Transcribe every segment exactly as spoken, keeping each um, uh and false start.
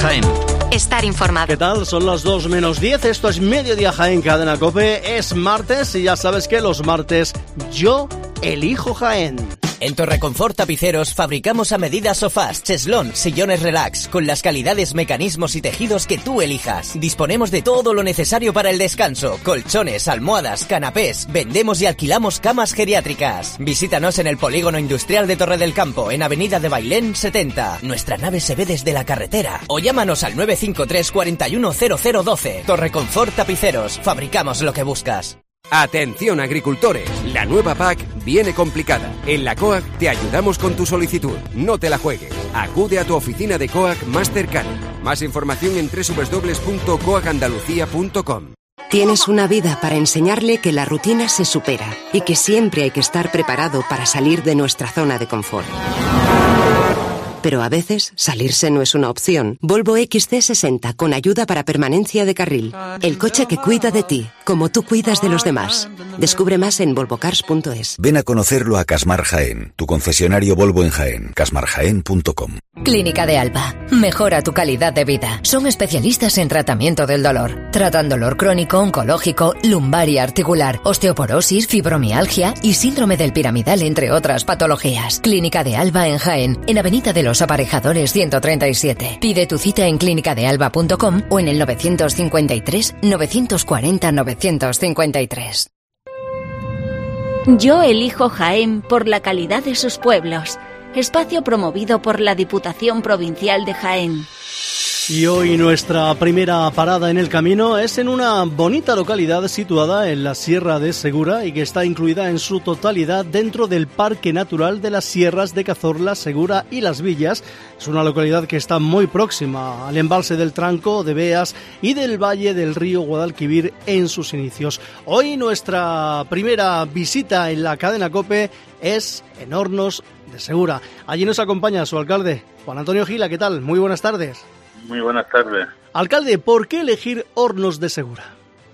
Jaén. Estar informado. ¿Qué tal? Son las dos menos diez, esto es Mediodía Jaén, Cadena COPE, es martes y ya sabes que los martes yo elijo Jaén. En Torreconfort Tapiceros fabricamos a medida sofás, cheslón, sillones relax, con las calidades, mecanismos y tejidos que tú elijas. Disponemos de todo lo necesario para el descanso, colchones, almohadas, canapés. Vendemos y alquilamos camas geriátricas. Visítanos en el Polígono Industrial de Torre del Campo, en Avenida de Bailén setenta. Nuestra nave se ve desde la carretera. O llámanos al nueve cinco tres, cuatro uno cero cero uno dos. Torreconfort Tapiceros, fabricamos lo que buscas. Atención agricultores, la nueva P A C viene complicada. En la C O A C te ayudamos con tu solicitud, no te la juegues. Acude a tu oficina de C O A C más cercana. Más información en doble u doble u doble u punto coac andalucía punto com. Tienes una vida para enseñarle que la rutina se supera y que siempre hay que estar preparado para salir de nuestra zona de confort. Pero a veces salirse no es una opción. Volvo X C sesenta con ayuda para permanencia de carril. El coche que cuida de ti, como tú cuidas de los demás. Descubre más en volvocars punto es. Ven a conocerlo a Casmar Jaén, tu concesionario Volvo en Jaén, casmar jaén punto com. Clínica de Alba. Mejora tu calidad de vida. Son especialistas en tratamiento del dolor. Tratan dolor crónico, oncológico, lumbar y articular, osteoporosis, fibromialgia y síndrome del piramidal, entre otras patologías. Clínica de Alba en Jaén, en Avenida de los Aparejadores ciento treinta y siete. Pide tu cita en clínica de alba punto com o en el nueve cinco tres, nueve cuatro cero, nueve cinco tres. Yo elijo Jaén por la calidad de sus pueblos. Espacio promovido por la Diputación Provincial de Jaén. Y hoy nuestra primera parada en el camino es en una bonita localidad situada en la Sierra de Segura y que está incluida en su totalidad dentro del Parque Natural de las Sierras de Cazorla, Segura y Las Villas. Es una localidad que está muy próxima al embalse del Tranco, de Beas y del valle del río Guadalquivir en sus inicios. Hoy nuestra primera visita en la cadena COPE es en Hornos de Segura. Allí nos acompaña su alcalde, Juan Antonio Gila. ¿Qué tal? Muy buenas tardes. Muy buenas tardes. Alcalde, ¿por qué elegir Hornos de Segura?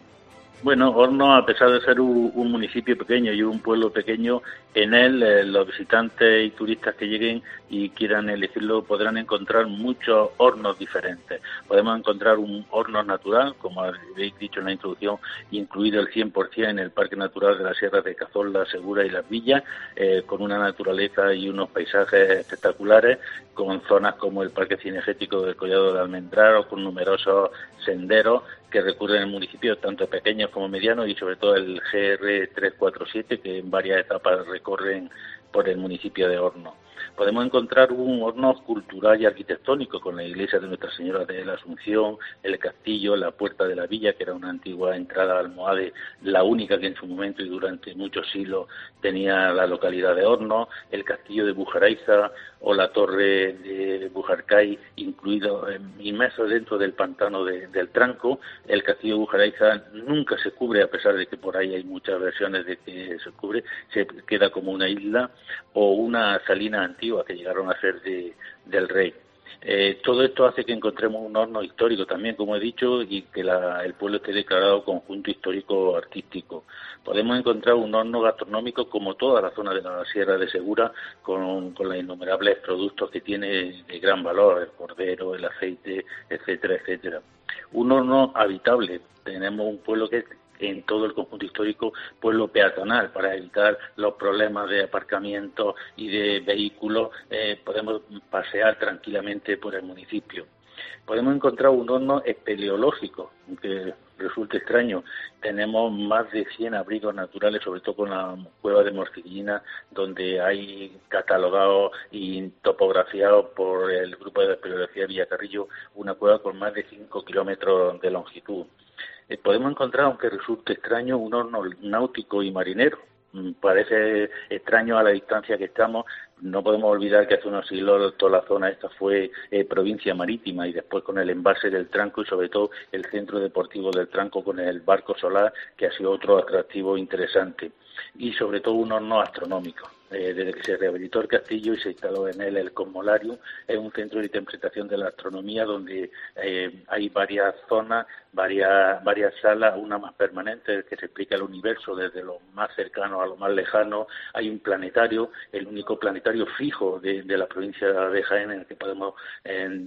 Bueno, Hornos, a pesar de ser un, un municipio pequeño y un pueblo pequeño, en él eh, los visitantes y turistas que lleguen y quieran elegirlo podrán encontrar muchos hornos diferentes. Podemos encontrar un horno natural, como habéis dicho en la introducción, incluido el cien por ciento en el Parque Natural de las Sierras de Cazorla, Segura y Las Villas, eh, con una naturaleza y unos paisajes espectaculares, con zonas como el Parque Cinegético del Collado de Almendrado, con numerosos senderos que recurren el municipio, tanto pequeños como medianos, y sobre todo el G R trescientos cuarenta y siete, que en varias etapas recorren por el municipio de Hornos. Podemos encontrar un horno cultural y arquitectónico con la iglesia de Nuestra Señora de la Asunción, el castillo, la Puerta de la Villa, que era una antigua entrada almohade, la única que en su momento y durante muchos siglos tenía la localidad de Hornos, el castillo de Bujaraiza o la torre de Bujarcay, incluido, eh, inmerso dentro del pantano de, del Tranco. El castillo de Bujaraiza nunca se cubre, a pesar de que por ahí hay muchas versiones de que se cubre, se queda como una isla, o una salina antigua que llegaron a ser de, del rey. Eh, todo esto hace que encontremos un horno histórico también, como he dicho, y que la, el pueblo esté declarado conjunto histórico artístico. Podemos encontrar un horno gastronómico como toda la zona de la Sierra de Segura, con, con los innumerables productos que tiene de gran valor, el cordero, el aceite, etcétera, etcétera. Un horno habitable. Tenemos un pueblo que en todo el conjunto histórico, pueblo peatonal, para evitar los problemas de aparcamiento y de vehículos, eh, podemos pasear tranquilamente por el municipio. Podemos encontrar un horno espeleológico, que resulta extraño. Tenemos más de cien abrigos naturales, sobre todo con la cueva de Morcillina, donde hay catalogado y topografiado por el grupo de espeleología Villacarrillo una cueva con más de cinco kilómetros de longitud. Eh, podemos encontrar, aunque resulte extraño, un horno náutico y marinero. Mm, parece extraño a la distancia que estamos. No podemos olvidar que hace unos siglos toda la zona esta fue eh, provincia marítima, y después con el embalse del Tranco y sobre todo el centro deportivo del Tranco con el barco solar, que ha sido otro atractivo interesante. Y sobre todo un horno astronómico. Eh, desde que se rehabilitó el castillo y se instaló en él el Cosmolarium, es un centro de interpretación de la astronomía donde eh, hay varias zonas, varias varias salas, una más permanente que se explica el universo desde lo más cercano a lo más lejano. Hay un planetario, el único planetario fijo de, de la provincia de Jaén, en el que podemos eh,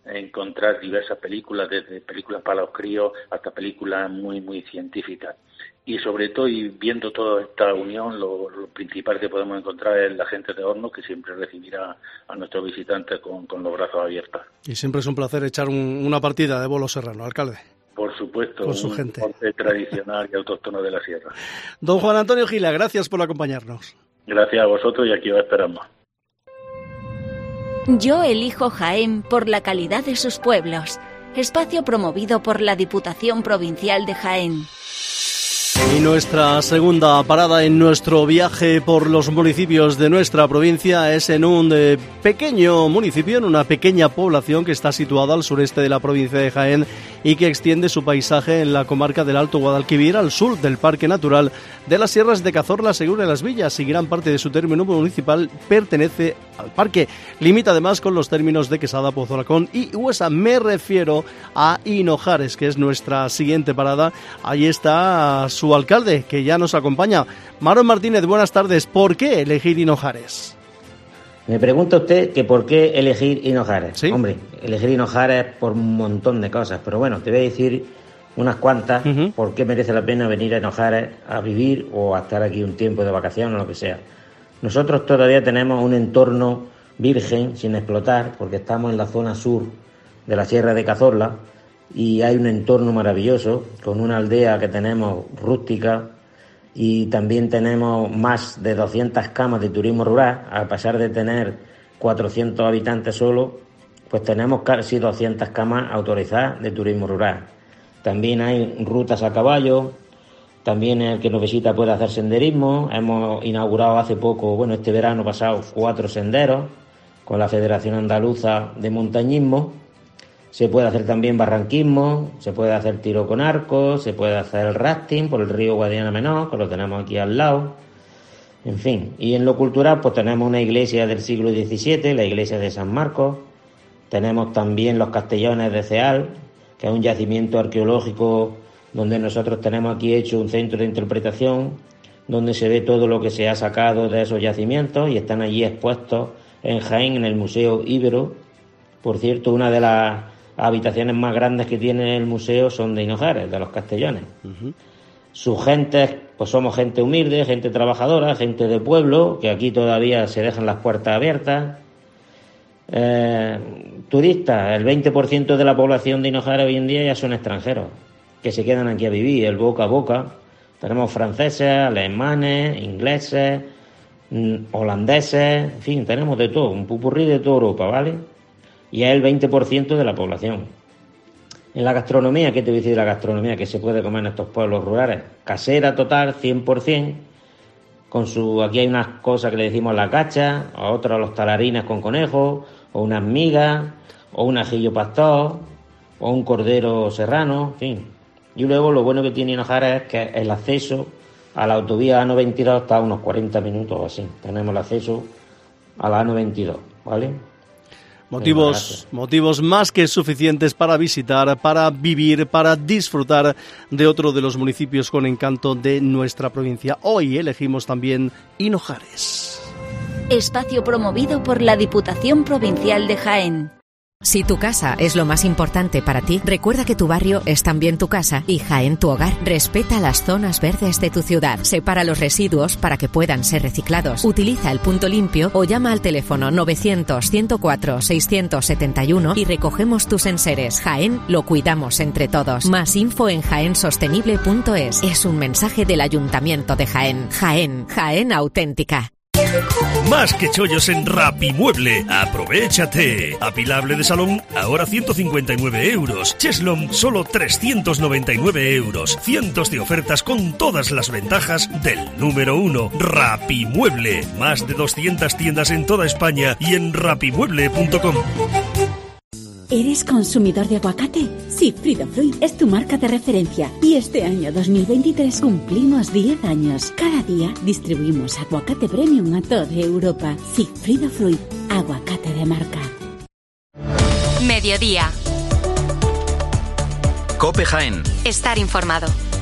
encontrar diversas películas, desde películas para los críos hasta películas muy, muy científicas. Y sobre todo, y viendo toda esta unión, lo, lo principal que podemos encontrar es la gente de Hornos, que siempre recibirá a nuestros visitantes con, con los brazos abiertos. Y siempre es un placer echar un, una partida de bolo serrano, alcalde. Por supuesto, con su un gente. deporte tradicional y autóctono de la sierra. Don Juan Antonio Gila, gracias por acompañarnos. Gracias a vosotros y aquí os esperamos. Yo elijo Jaén por la calidad de sus pueblos. Espacio promovido por la Diputación Provincial de Jaén. Y nuestra segunda parada en nuestro viaje por los municipios de nuestra provincia es en un eh, pequeño municipio, en una pequeña población que está situada al sureste de la provincia de Jaén y que extiende su paisaje en la comarca del Alto Guadalquivir al sur del Parque Natural de las Sierras de Cazorla, Segura y Las Villas, y gran parte de su término municipal pertenece al parque. Limita además con los términos de Quesada, Pozolacón y Huesa. Me refiero a Hinojares, que es nuestra siguiente parada. Ahí está su alcalde, que ya nos acompaña. Marón Martínez, buenas tardes. ¿Por qué elegir Hinojares? Me pregunta usted que por qué elegir Hinojares. ¿Sí? Hombre, elegir Hinojares por un montón de cosas, pero bueno, te voy a decir unas cuantas, uh-huh. por qué merece la pena venir a Hinojares a vivir o a estar aquí un tiempo de vacación o lo que sea. Nosotros todavía tenemos un entorno virgen, sin explotar, porque estamos en la zona sur de la Sierra de Cazorla y hay un entorno maravilloso, con una aldea que tenemos rústica y también tenemos más de doscientas camas de turismo rural. A pesar de tener cuatrocientos habitantes solo, pues tenemos casi doscientas camas autorizadas de turismo rural. También hay rutas a caballo, también el que nos visita puede hacer senderismo. Hemos inaugurado hace poco, bueno, este verano pasado, cuatro senderos con la Federación Andaluza de Montañismo. Se puede hacer también barranquismo, se puede hacer tiro con arco, se puede hacer el rafting por el río Guadiana Menor, que lo tenemos aquí al lado. En fin, y en lo cultural pues tenemos una iglesia del siglo diecisiete, la iglesia de San Marcos. Tenemos también los Castellones de Ceal, que es un yacimiento arqueológico donde nosotros tenemos aquí hecho un centro de interpretación, donde se ve todo lo que se ha sacado de esos yacimientos y están allí expuestos en Jaén, en el Museo Íbero. Por cierto, una de las habitaciones más grandes que tiene el museo son de Hinojares, de los Castellones. Uh-huh. Sus gentes, pues somos gente humilde, gente trabajadora, gente de pueblo, que aquí todavía se dejan las puertas abiertas. Eh, turistas, el veinte por ciento de la población de Hinojares hoy en día ya son extranjeros, que se quedan aquí a vivir, el boca a boca. Tenemos franceses, alemanes, ingleses, holandeses, en fin, tenemos de todo, un pupurrí de toda Europa, ¿vale? Y es el veinte por ciento de la población. En la gastronomía, ¿qué te voy a decir de la gastronomía que se puede comer en estos pueblos rurales? Casera total, cien por ciento. Con su, aquí hay unas cosas que le decimos la cacha, a otros los talarines con conejo, o unas migas, o un ajillo pastor, o un cordero serrano, en fin. Y luego lo bueno que tiene Hinojares es que el acceso a la autovía A noventa y dos está a unos cuarenta minutos o así. Tenemos el acceso a la A noventa y dos, ¿vale? Motivos, motivos más que suficientes para visitar, para vivir, para disfrutar de otro de los municipios con encanto de nuestra provincia. Hoy elegimos también Hinojares. Espacio promovido por la Diputación Provincial de Jaén. Si tu casa es lo más importante para ti, recuerda que tu barrio es también tu casa y Jaén tu hogar. Respeta las zonas verdes de tu ciudad. Separa los residuos para que puedan ser reciclados. Utiliza el punto limpio o llama al teléfono novecientos, ciento cuatro, seiscientos setenta y uno y recogemos tus enseres. Jaén lo cuidamos entre todos. Más info en jaén sostenible punto es. Es un mensaje del Ayuntamiento de Jaén. Jaén, Jaén auténtica. Más que chollos en Rapimueble. Aprovéchate. Apilable de salón, ahora ciento cincuenta y nueve euros. Cheslom, solo trescientos noventa y nueve euros. Cientos de ofertas con todas las ventajas del número uno. Rapimueble. Más de doscientas tiendas en toda España y en rapimueble punto com. ¿Eres consumidor de aguacate? Sigfrido Fruit es tu marca de referencia y este año dos mil veintitrés cumplimos diez años. Cada día distribuimos aguacate premium a toda Europa. Sigfrido Fruit, aguacate de marca. Mediodía. COPE Jaén. Estar informado.